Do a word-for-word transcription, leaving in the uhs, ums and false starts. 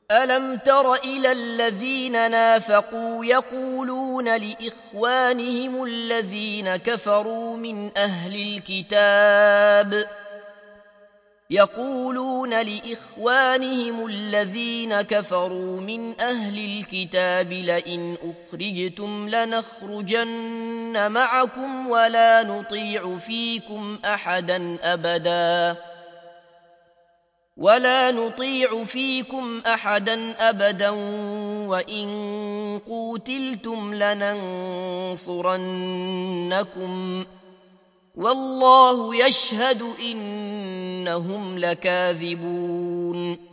ألم تر إلى الذين نافقوا يقولون لإخوانهم الذين كفروا من أهل الكتاب يقولون لإخوانهم الذين كفروا من أهل الكتاب لئن أخرجتم لنخرجن معكم ولا نطيع فيكم أحدا أبدا ولا نطيع فيكم أحدا أبدا وإن قوتلتم لننصرنكم والله يشهد إنهم لكاذبون